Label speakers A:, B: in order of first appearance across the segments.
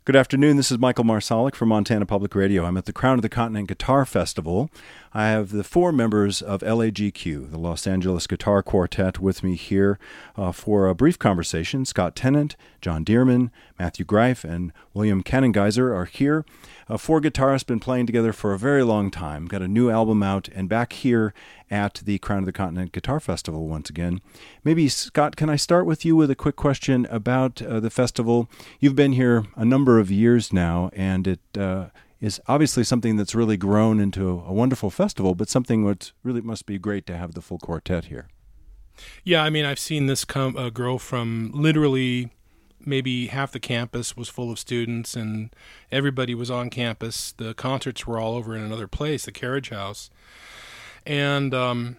A: Good afternoon. This is Michael Marsalic from Montana Public Radio. I'm at the Crown of the Continent Guitar Festival. I have the four members of LAGQ, the Los Angeles Guitar Quartet, with me here for a brief conversation. Scott Tennant, John Dearman, Matthew Greif, and William Kannengeiser are here. Four guitarists been playing together for a very long time. Got a new album out and back here at the Crown of the Continent Guitar Festival once again. Maybe, Scott, can I start with you with a quick question about the festival? You've been here a number of years now, and it is obviously something that's really grown into a wonderful festival, but something that really must be great to have the full quartet here.
B: Yeah, I mean, I've seen this grow from literally maybe half the campus was full of students and everybody was on campus. The concerts were all over in another place, the Carriage House. And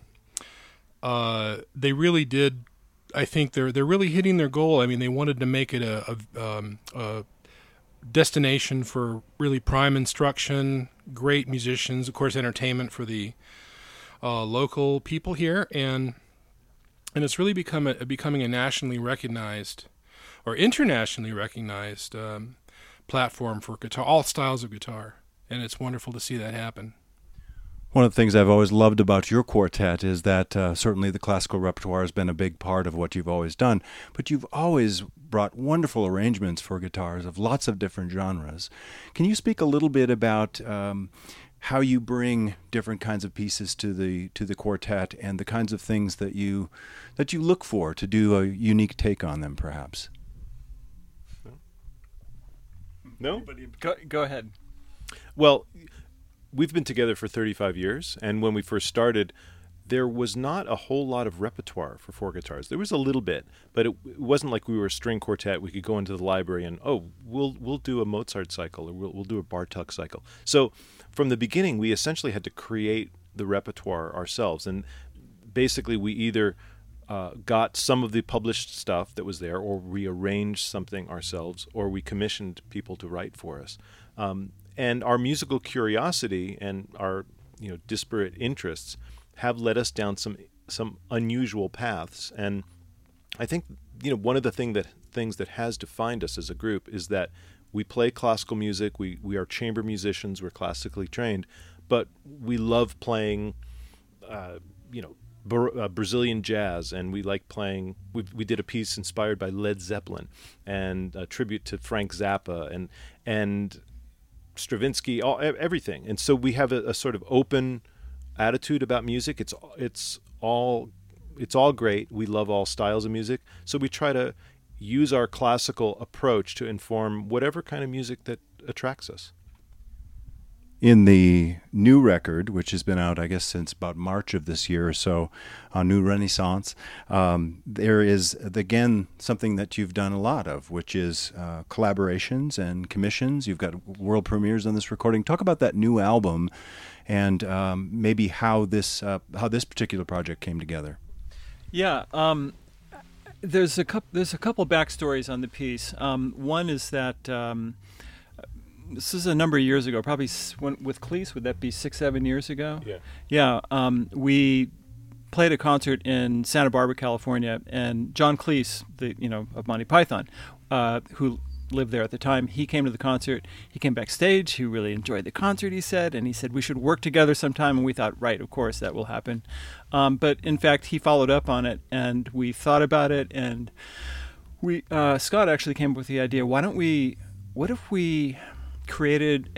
B: they really did, I think they're really hitting their goal. I mean, they wanted to make it a destination for really prime instruction, great musicians, of course, entertainment for the local people here. And it's really becoming a nationally recognized or internationally recognized platform for guitar, all styles of guitar, and it's wonderful to see that happen.
A: One of the things I've always loved about your quartet is that certainly the classical repertoire has been a big part of what you've always done, but you've always brought wonderful arrangements for guitars of lots of different genres. Can you speak a little bit about how you bring different kinds of pieces to the quartet and the kinds of things that you look for to do a unique take on them, perhaps?
C: No?
D: Go ahead.
C: Well, we've been together for 35 years, and when we first started, there was not a whole lot of repertoire for four guitars. There was a little bit, but it wasn't like we were a string quartet. We could go into the library and, we'll do a Mozart cycle, or we'll do a Bartók cycle. So from the beginning, we essentially had to create the repertoire ourselves, and basically we either got some of the published stuff that was there, or rearranged something ourselves, or we commissioned people to write for us. And our musical curiosity and our disparate interests have led us down some unusual paths. And I think one of the things that has defined us as a group is that we play classical music. We are chamber musicians. We're classically trained, but we love playing Brazilian jazz, and we like playing. We did a piece inspired by Led Zeppelin and a tribute to Frank Zappa and Stravinsky, everything. And so we have a sort of open attitude about music. It's all great. We love all styles of music. So we try to use our classical approach to inform whatever kind of music that attracts us.
A: In the new record, which has been out, I guess, since about March of this year or so, New Renaissance, there is, again, something that you've done a lot of, which is collaborations and commissions. You've got world premieres on this recording. Talk about that new album and maybe how this particular project came together.
D: Yeah, there's a couple backstories on the piece. One is that this is a number of years ago, probably with Cleese, would that be 6-7 years ago?
C: Yeah.
D: Yeah. We played a concert in Santa Barbara, California, and John Cleese, of Monty Python, who lived there at the time, he came to the concert. He came backstage. He really enjoyed the concert, he said, and he said we should work together sometime. And we thought, right, of course, that will happen. But in fact, he followed up on it, and we thought about it, and Scott actually came up with the idea. What if we created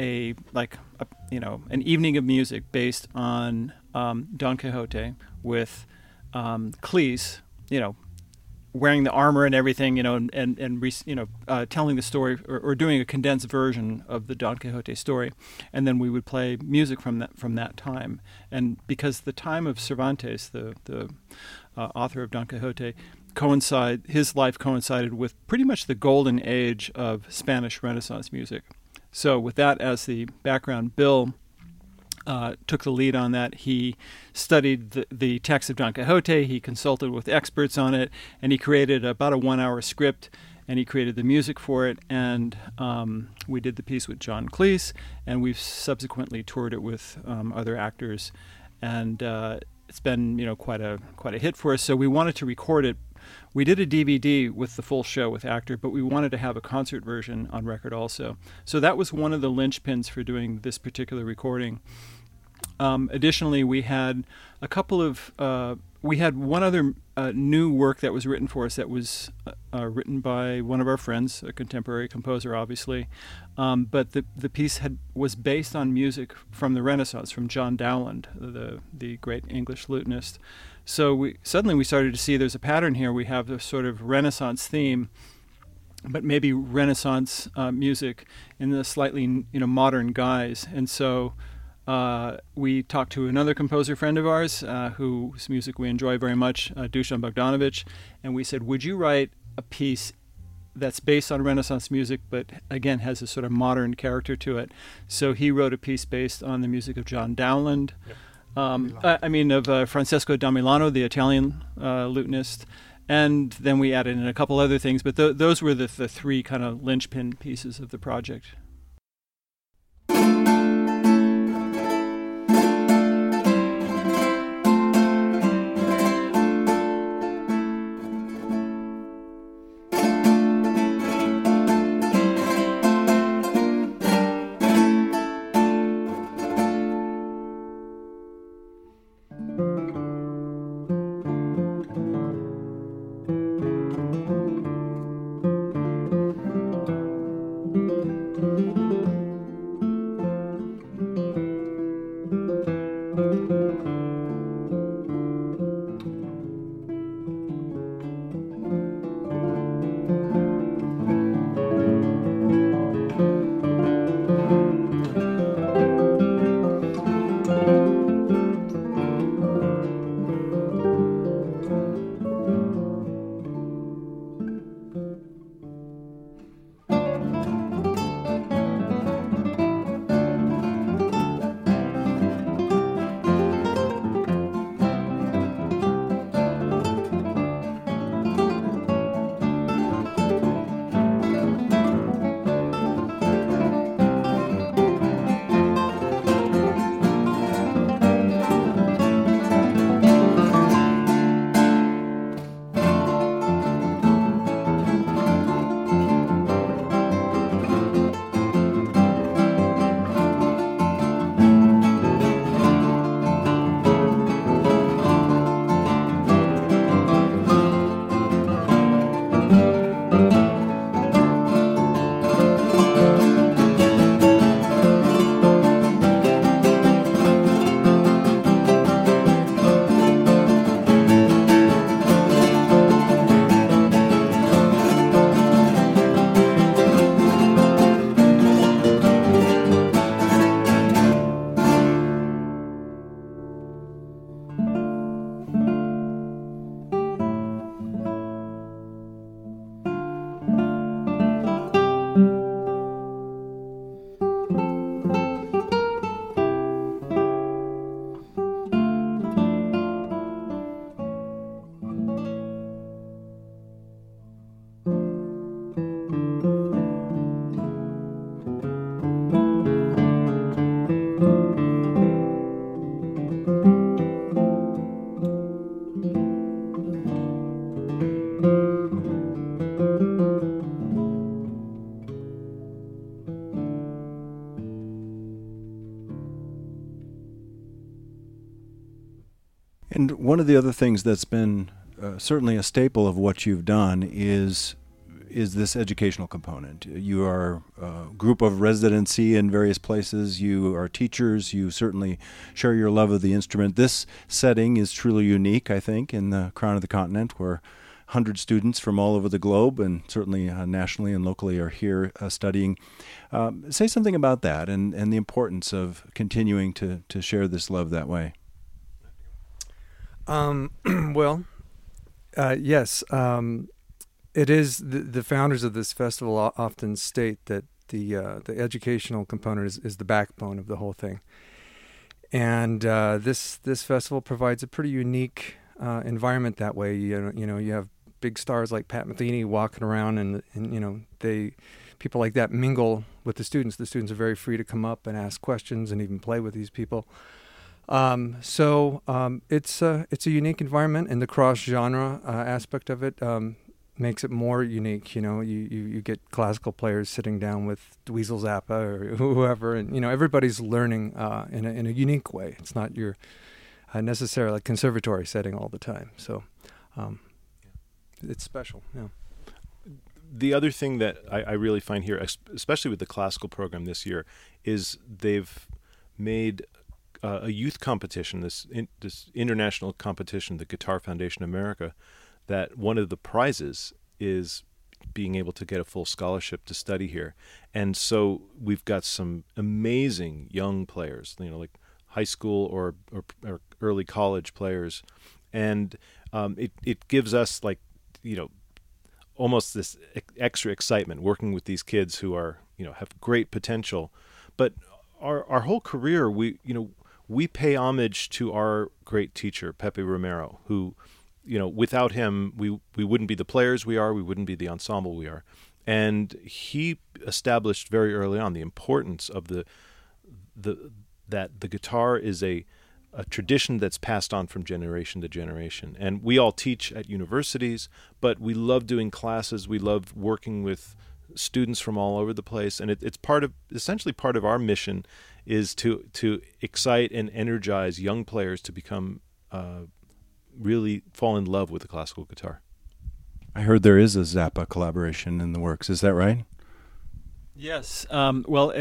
D: an evening of music based on Don Quixote with Cleese, wearing the armor and everything, and telling the story or doing a condensed version of the Don Quixote story, and then we would play music from that time. And because the time of Cervantes, the author of Don Quixote, his life coincided with pretty much the golden age of Spanish Renaissance music. So with that as the background, Bill took the lead on that. He studied the text of Don Quixote. He consulted with experts on it, and he created about a 1-hour script, and he created the music for it. And we did the piece with John Cleese, and we've subsequently toured it with other actors, and it's been quite a hit for us. So we wanted to record it we did a DVD with the full show with Actor, but we wanted to have a concert version on record also. So that was one of the linchpins for doing this particular recording. Additionally, we had a couple of we had one other new work that was written for us that was written by one of our friends, a contemporary composer, obviously. But the piece was based on music from the Renaissance, from John Dowland, the great English lutenist. So we started to see there's a pattern here. We have this sort of Renaissance theme, but maybe Renaissance music in a slightly modern guise. And so we talked to another composer friend of ours whose music we enjoy very much, Dusan Bogdanovic, and we said, would you write a piece that's based on Renaissance music, but again has a sort of modern character to it? So he wrote a piece based on the music of John Dowland, of Francesco da Milano, the Italian lutenist, and then we added in a couple other things, but those were the three kind of linchpin pieces of the project.
A: And one of the other things that's been certainly a staple of what you've done is this educational component. You are a group of residency in various places. You are teachers. You certainly share your love of the instrument. This setting is truly unique, I think, in the Crown of the Continent, where 100 students from all over the globe and certainly nationally and locally are here studying. Say something about that and the importance of continuing to share this love that way.
E: Yes. It is the founders of this festival often state that the educational component is the backbone of the whole thing, and this festival provides a pretty unique environment that way. You have big stars like Pat Metheny walking around, and people like that mingle with the students. The students are very free to come up and ask questions and even play with these people. It's a unique environment, and the cross genre aspect of it makes it more unique. You know, you get classical players sitting down with Dweezil Zappa or whoever, and you know everybody's learning in a unique way. It's not your necessarily conservatory setting all the time. So it's special. Yeah.
C: The other thing that I really find here, especially with the classical program this year, is they've made a youth competition, this international competition, the Guitar Foundation America, that one of the prizes is being able to get a full scholarship to study here. And so we've got some amazing young players, you know, like high school or early college players. And it gives us, like, you know, almost this extra excitement working with these kids who are, you know, have great potential. But our whole career, we pay homage to our great teacher, Pepe Romero, who, you know, without him, we wouldn't be the players we are, we wouldn't be the ensemble we are. And he established very early on the importance of that the guitar is a tradition that's passed on from generation to generation. And we all teach at universities, but we love doing classes. We love working with students from all over the place. And it's essentially part of our mission is to excite and energize young players to become really fall in love with the classical guitar.
A: I heard there is a Zappa collaboration in the works. Is that right?
D: Yes. Well,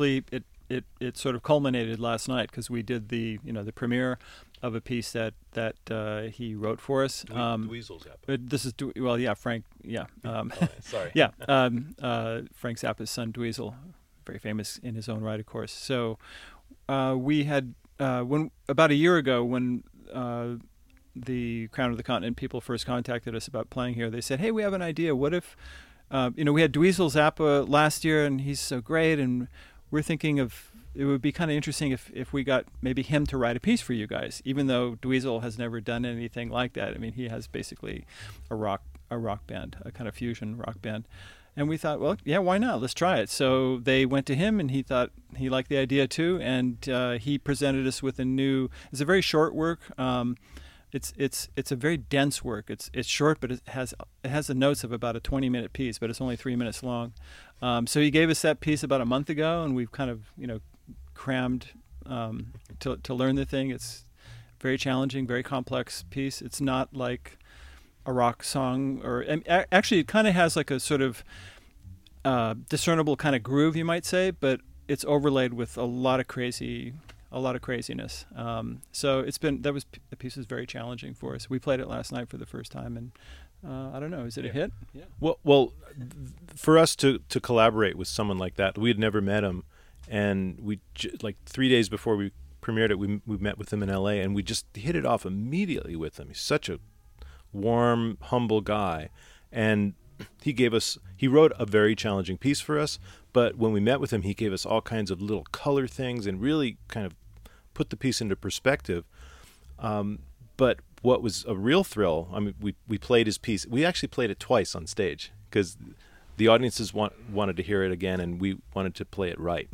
D: it sort of culminated last night because we did the premiere of a piece that he wrote for us.
C: Dweezil Zappa.
D: But this is Frank. Yeah.
C: Sorry.
D: Yeah. Frank Zappa's son Dweezil, very famous in his own right, of course. So we had about a year ago when the Crown of the Continent people first contacted us about playing here. They said, "Hey, we have an idea. What if we had Dweezil Zappa last year, and he's so great, and we're thinking of it would be kind of interesting if we got maybe him to write a piece for you guys, even though Dweezil has never done anything like that. I mean, he has basically a rock band, a kind of fusion rock band." And we thought, well, yeah, why not? Let's try it. So they went to him, and he thought he liked the idea too, and he presented us with it's a very short work. It's a very dense work. It's short, but it has the notes of about a 20-minute piece, but it's only 3 minutes long. So he gave us that piece about a month ago, and we've kind of crammed to learn the thing. It's very challenging, very complex piece. It's not like a rock song, actually it kind of has like a sort of discernible kind of groove, you might say, but it's overlaid with a lot of craziness. So the piece is very challenging for us. We played it last night for the first time, and I don't know, is it a hit?
C: Yeah. Well, for us to collaborate with someone like that, we had never met him, and we like 3 days before we premiered it, we met with him in L.A., and we just hit it off immediately with him. He's such a warm, humble guy, and he wrote a very challenging piece for us, but when we met with him, he gave us all kinds of little color things and really kind of put the piece into perspective. But what was a real thrill, I mean, we played his piece. We actually played it twice on stage because the audiences wanted to hear it again, and we wanted to play it right,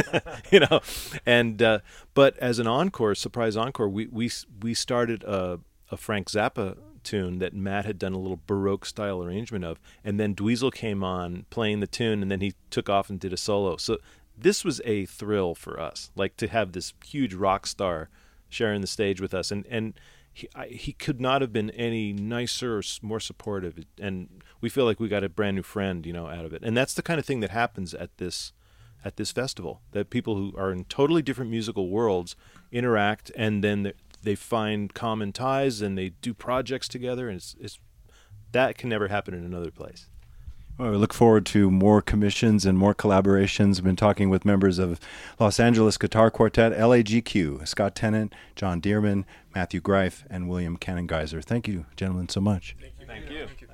C: And but as an encore, surprise encore, we started a Frank Zappa tune that Matt had done a little Baroque style arrangement of, and then Dweezil came on playing the tune, and then he took off and did a solo. So this was a thrill for us, like to have this huge rock star sharing the stage with us, and he could not have been any nicer or more supportive, and we feel like we got a brand new friend, out of it. And that's the kind of thing that happens at this festival, that people who are in totally different musical worlds interact, and then they find common ties and they do projects together, and it's that can never happen in another place.
A: Well, we look forward to more commissions and more collaborations. We've been talking with members of Los Angeles Guitar Quartet, LAGQ, Scott Tennant, John Dearman, Matthew Greif, and William Cannon-Geiser. Thank you, gentlemen, so much.
C: Thank you.